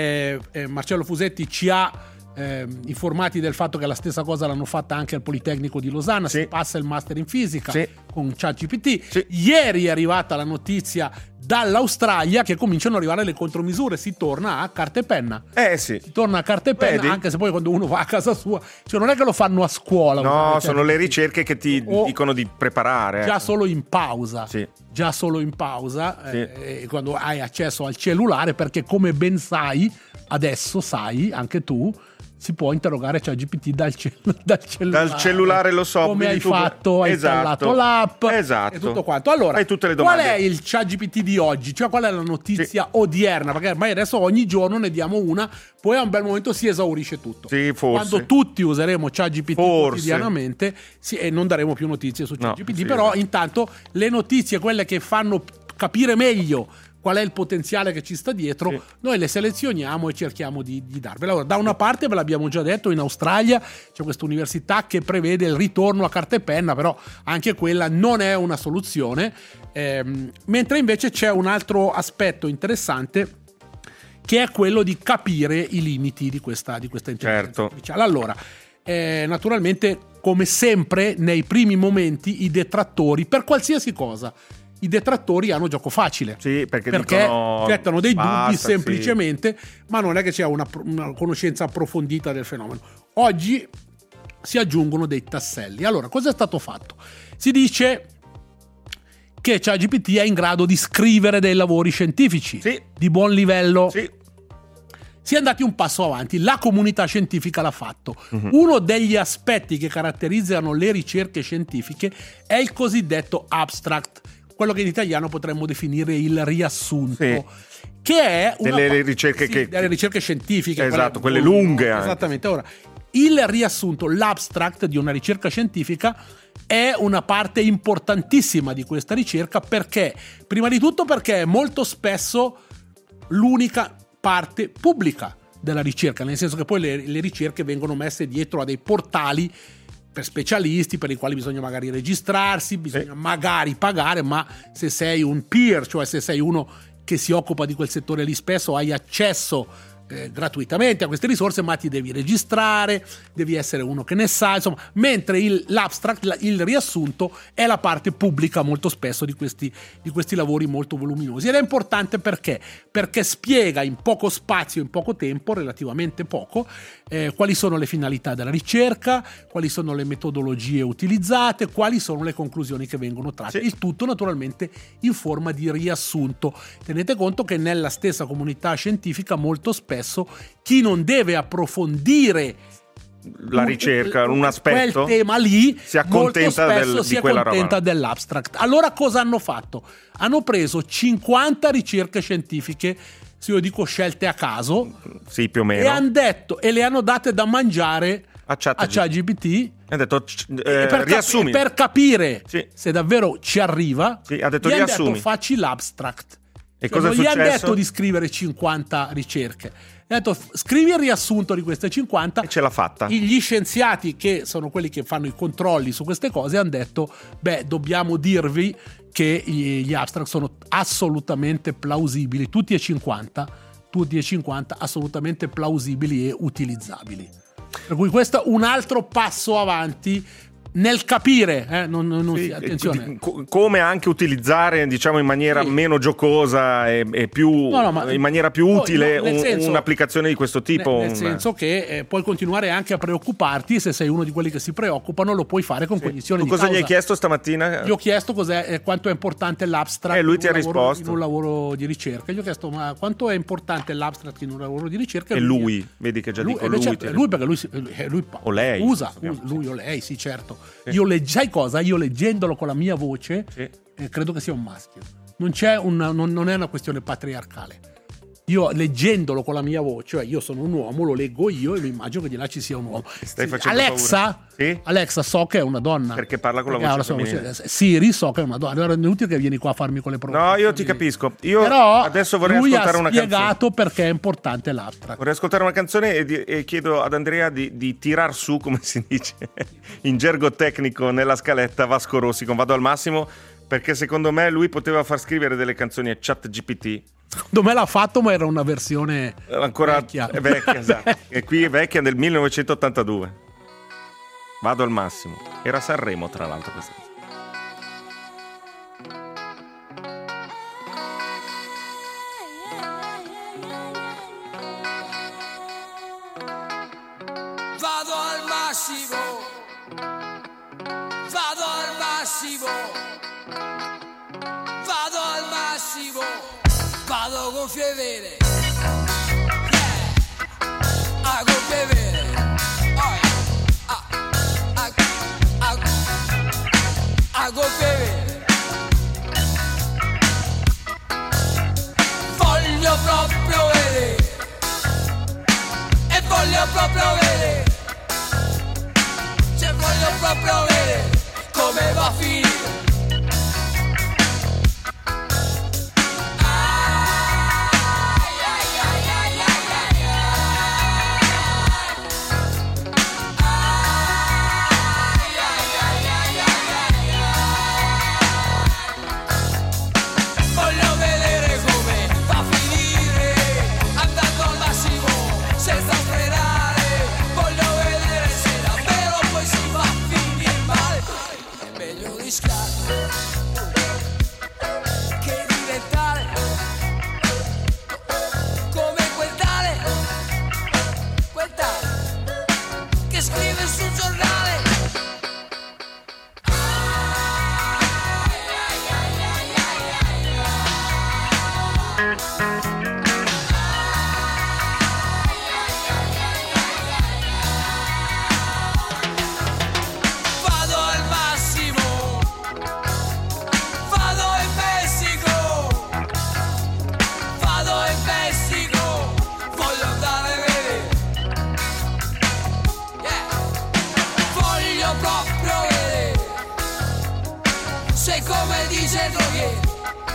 Marcello Fusetti ci ha informati del fatto che la stessa cosa l'hanno fatta anche al Politecnico di Losanna. Si passa il master in fisica con ChatGPT. Ieri è arrivata la notizia dall'Australia che cominciano ad arrivare le contromisure, si torna a carta e penna. Si torna a carta e penna, anche se poi quando uno va a casa sua, cioè non è che lo fanno a scuola. No, sono le ricerche che ti dicono di preparare. Già solo in pausa. Già solo in pausa, quando hai accesso al cellulare, perché come ben sai, adesso sai anche tu, si può interrogare ChatGPT dal cellulare. Dal cellulare, lo so. Come hai fatto? Hai installato l'app e tutto quanto. Allora, hai tutte le domande. Qual è il ChatGPT di oggi? Cioè, qual è la notizia odierna? Perché ormai adesso ogni giorno ne diamo una, poi a un bel momento si esaurisce tutto. Forse. Quando tutti useremo ChatGPT quotidianamente, e non daremo più notizie su ChatGPT, però intanto le notizie, quelle che fanno capire meglio qual è il potenziale che ci sta dietro, noi le selezioniamo e cerchiamo di darvela. Allora, da una parte, ve l'abbiamo già detto, in Australia c'è questa università che prevede il ritorno a carta e penna, però anche quella non è una soluzione, mentre invece c'è un altro aspetto interessante che è quello di capire i limiti di questa intelligenza artificiale. Allora, naturalmente, come sempre, nei primi momenti i detrattori, per qualsiasi cosa, i detrattori hanno gioco facile, perché gettano dei dubbi semplicemente, ma non è che c'è una conoscenza approfondita del fenomeno. Oggi si aggiungono dei tasselli. Allora, cosa è stato fatto? Si dice che ChatGPT è in grado di scrivere dei lavori scientifici di buon livello. Si è andati un passo avanti, la comunità scientifica l'ha fatto. Uno degli aspetti che caratterizzano le ricerche scientifiche è il cosiddetto abstract, quello che in italiano potremmo definire il riassunto, che è delle ricerche delle ricerche scientifiche, quelle lunghe anche. Esattamente. Ora, il riassunto, l'abstract di una ricerca scientifica è una parte importantissima di questa ricerca, perché prima di tutto perché è molto spesso l'unica parte pubblica della ricerca, nel senso che poi le ricerche vengono messe dietro a dei portali per specialisti, per i quali bisogna magari registrarsi, bisogna magari pagare, ma se sei un peer, cioè se sei uno che si occupa di quel settore lì, spesso hai accesso gratuitamente a queste risorse, ma ti devi registrare, devi essere uno che ne sa, insomma, mentre l'abstract, il riassunto, è la parte pubblica molto spesso di questi lavori molto voluminosi. Ed è importante perché spiega in poco spazio, in poco tempo, relativamente poco, quali sono le finalità della ricerca, quali sono le metodologie utilizzate, quali sono le conclusioni che vengono tratte. Il tutto naturalmente in forma di riassunto. Tenete conto che nella stessa comunità scientifica molto spesso chi non deve approfondire la ricerca, un aspetto, quel tema lì, si accontenta si accontenta dell'abstract. Allora cosa hanno fatto? Hanno preso 50 ricerche scientifiche, se io dico scelte a caso, più o meno, e le hanno date da mangiare a ChatGPT. Ha detto riassumi per capire se davvero ci arriva. Ha detto gli riassumi. Ha detto facci l'abstract. E cosa è successo? Gli ha detto di scrivere 50 ricerche. Ha detto scrivi il riassunto di queste 50 e ce l'ha fatta. Gli scienziati, che sono quelli che fanno i controlli su queste cose, hanno detto dobbiamo dirvi che gli abstract sono assolutamente plausibili, tutti e 50 assolutamente plausibili e utilizzabili. Per cui questo è un altro passo avanti nel capire, attenzione, come anche utilizzare, diciamo, in maniera meno giocosa e più in maniera più utile un'applicazione di questo tipo. Nel senso che puoi continuare anche a preoccuparti, se sei uno di quelli che si preoccupano, lo puoi fare con cognizione di causa. Cosa gli hai chiesto stamattina? Gli ho chiesto quanto è importante l'abstract lui ti ha risposto in un lavoro di ricerca. Gli ho chiesto ma quanto è importante l'abstract in un lavoro di ricerca, e lui vedi che già dico lui, perché lui o lei usa lui o lei, sì, certo. Sai cosa? Io leggendolo con la mia voce credo che sia un maschio. Non è una questione patriarcale. io leggendolo con la mia voce, cioè io sono un uomo, lo leggo io e mi immagino che di là ci sia un uomo. Stai facendo Alexa, sì? Alexa, so che è una donna. Perché parla con la voce femminile. Siri, so che è una donna. Allora è inutile che vieni qua a farmi con le prove. No, io ti capisco. Io però adesso vorrei ascoltare una canzone. Lui ha spiegato perché è importante l'abstract. Vorrei ascoltare una canzone e chiedo ad Andrea di tirar su, come si dice in gergo tecnico nella scaletta, Vasco Rossi con Vado al massimo, perché secondo me lui poteva far scrivere delle canzoni a ChatGPT. Secondo me l'ha fatto, ma era una versione ancora vecchia. È vecchia, esatto. E qui è vecchia, del 1982. Vado al massimo. Era Sanremo, tra l'altro, questa. Vado al massimo, vado al massimo, vado al massimo, vado con fievere, a gonfie vere, a gonfie vere, voglio proprio vedere, e voglio proprio vedere. Voglio proprio vedere come va a finire. Voglio vedere come va a finire, andando al massimo senza frenare. Voglio vedere se davvero poi si va a finire male. È meglio rischiare che diventare come quel tale che scrive sul giornale. Vado al massimo, vado in Messico, vado in Messico, voglio andare a vedere, voglio proprio vedere, se come dice Droghieri,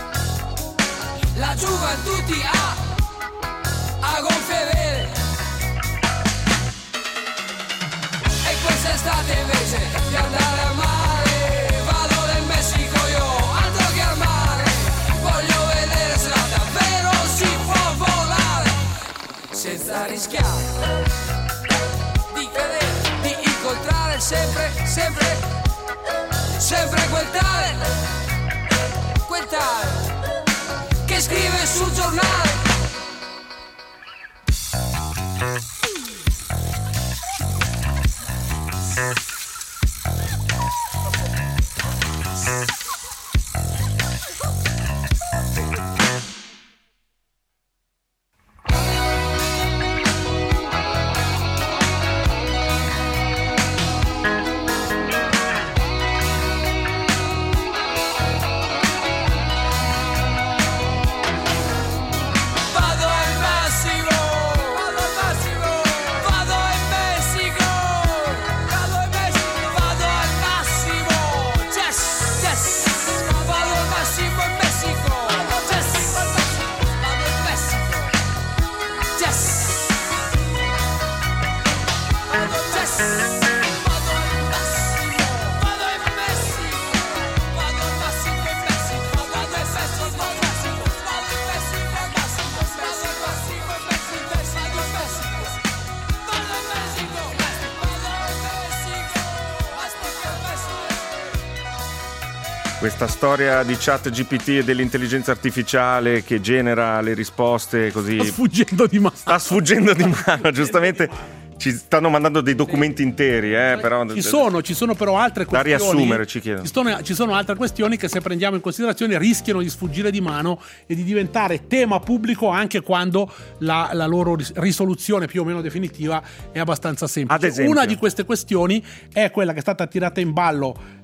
la gioventù ti ha a gonfie vere. E quest'estate invece di andare al mare, vado nel Messico io, altro che al mare. Voglio vedere se davvero si può volare, senza rischiare di cadere, di incontrare sempre, sempre, sempre quel tale che scrive sul giornale. Vado al massimo, vado al massimo, vado in Messico, vado in Messico, vado al massimo, yes, yes, vado al massimo in Messico, yes, vado in Messico, yes, vado al massimo, vado in Messico, vado al massimo in Messico, vado in Messico, vado in Messico, vado in Messico, al massimo, vado in Messico, vado in Messico, vado in Messico, vado in Messico, aspetta il Messico. Questa storia di ChatGPT e dell'intelligenza artificiale che genera le risposte così Sta sfuggendo di mano. sta sfuggendo di mano, giustamente. Ci stanno mandando dei documenti interi, però Ci sono però altre da questioni. riassumere, ci chiedono. Ci sono altre questioni che, se prendiamo in considerazione, rischiano di sfuggire di mano e di diventare tema pubblico anche quando la loro risoluzione più o meno definitiva è abbastanza semplice. Ad esempio? Una di queste questioni è quella che è stata tirata in ballo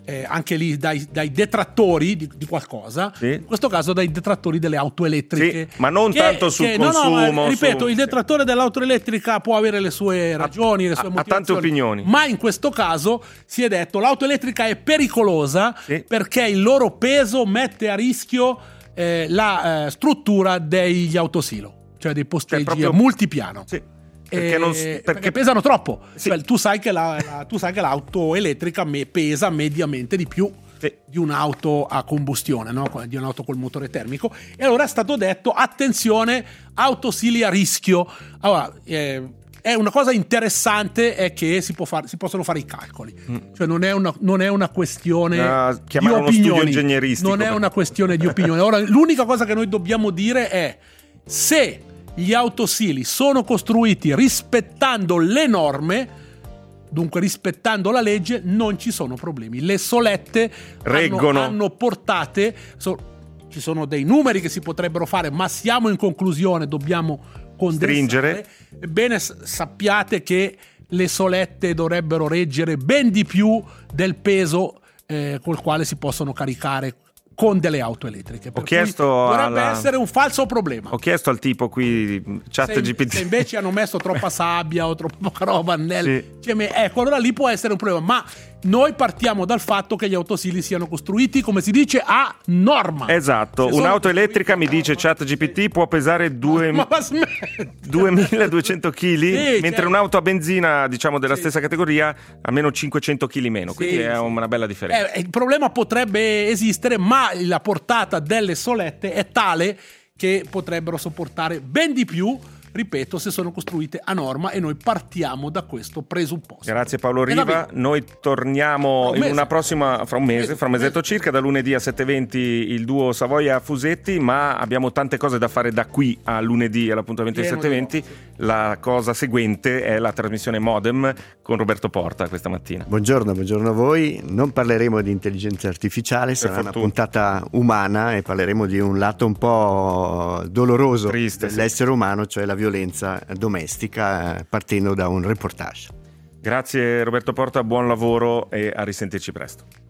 anche lì dai detrattori di qualcosa, in questo caso dai detrattori delle auto elettriche. Sì, ma non tanto sul consumo. No, ripeto, il detrattore dell'auto elettrica può avere le sue ragioni, le sue motivazioni. Ha tante opinioni. Ma in questo caso si è detto l'auto elettrica è pericolosa perché il loro peso mette a rischio la struttura degli autosilo, cioè dei posteggi a multipiano. Sì. Perché pesano troppo. Cioè, tu sai che l'auto elettrica pesa mediamente di più di un'auto a combustione, no? Di un'auto col motore termico. E allora è stato detto attenzione, autosili a rischio. Allora, è una cosa interessante è che si possono fare i calcoli, cioè non è una questione di opinioni, non è una questione di opinione. Ora l'unica cosa che noi dobbiamo dire è se gli autosili sono costruiti rispettando le norme, dunque rispettando la legge, non ci sono problemi. Le solette reggono, hanno portate, ci sono dei numeri che si potrebbero fare, ma siamo in conclusione, dobbiamo condensare. Ebbene, sappiate che le solette dovrebbero reggere ben di più del peso col quale si possono caricare con delle auto elettriche. Dovrebbe essere un falso problema. Ho chiesto al tipo qui ChatGPT se invece hanno messo troppa sabbia o troppa roba ecco, allora lì può essere un problema, ma noi partiamo dal fatto che gli autosili siano costruiti, come si dice, a norma. Esatto, un'auto elettrica, mi dice ChatGPT, può pesare 2200 kg, mentre un'auto a benzina, diciamo della stessa categoria, almeno 500 kg meno, quindi è una bella differenza. Il problema potrebbe esistere, ma la portata delle solette è tale che potrebbero sopportare ben di più, ripeto, se sono costruite a norma, e noi partiamo da questo presupposto. Grazie Paolo Riva, noi torniamo in una prossima, fra un mesetto circa, da lunedì a 7:20 il duo Savoia Fusetti, ma abbiamo tante cose da fare da qui a lunedì all'appuntamento di 7:20. La cosa seguente è la trasmissione Modem con Roberto Porta questa mattina. Buongiorno a voi. Non parleremo di intelligenza artificiale, sarà una puntata umana e parleremo di un lato un po' doloroso dell'essere umano, cioè la violenza domestica, partendo da un reportage. Grazie Roberto Porta, buon lavoro e a risentirci presto.